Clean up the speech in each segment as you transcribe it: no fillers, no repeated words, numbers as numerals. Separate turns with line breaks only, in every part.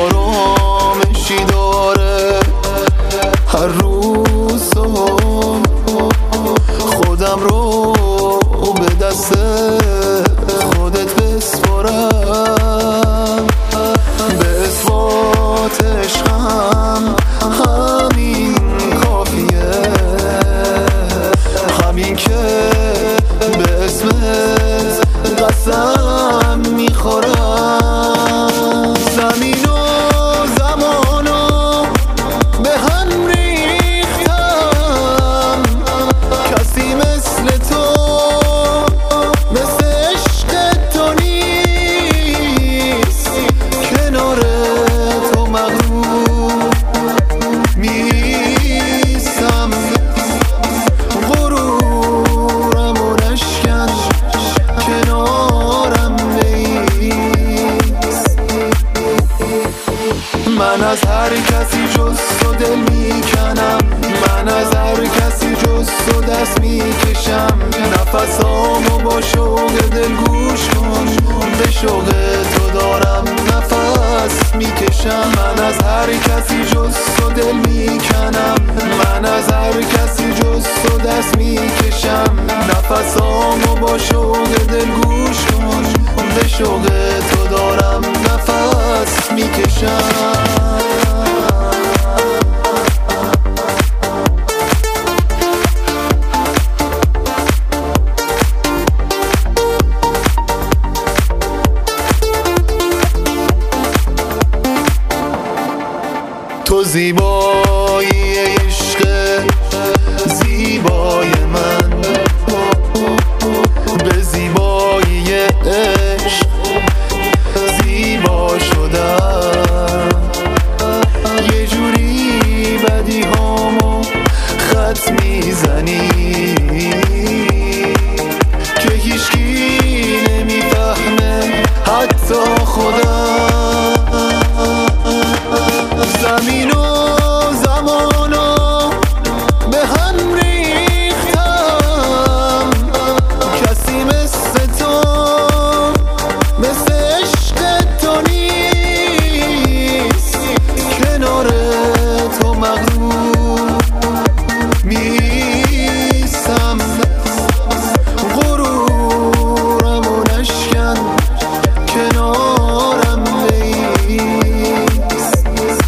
آرامشی داره. هر روز خودم رو به دست خودت بسپارم. به اثبات عشقم همین کافیه، همین که به اسمت قسم میخورم. زمین و زمانو به هم ریختم، کسی مثل تو مثل عشق تو نیست. کنار تو مغرور میستم، غرورم و نشکن کنارم نیست. من از هر کسی جز تو دل میکنم، من از هر کسی جز تو دست میکشم. نفسامو با شوق دل گوش کن، به شوق تو دارم نفس میکشم. من از هر کسی جز تو دل میکنم، من از هر کسی جز تو دست میکشم. نفسامو با شوق دل گوش کن، به شوق تو دارم نفس میکشم. تو زیبایی عشق زیبای من، به زیبایی عشق زیبا شدم. یه جوری بدی هامو خط میزنی که هیچکی نمیفهمه حتی خودم. زمین و زمانو به هم ریختم، کسی مثل تو مثل عشق تو نیست. کنار تو مغرور میستم، غرورم و نشکن کنارم نیست.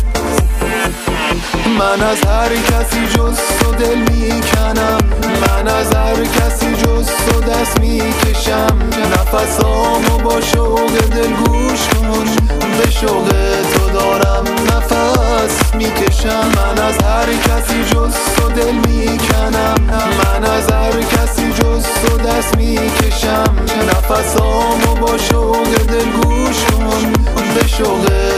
من از هر کسی جز تو دل میکنم، من از هر کسی جز تو دست میکشم. نفسامو با شوق دل گوش کن، به شوق تو دارم نفس میکشم. من از هر کسی جز تو دل میکنم، من از هر کسی جز تو دست میکشم. نفسامو با شوق دل گوش کن، به شوق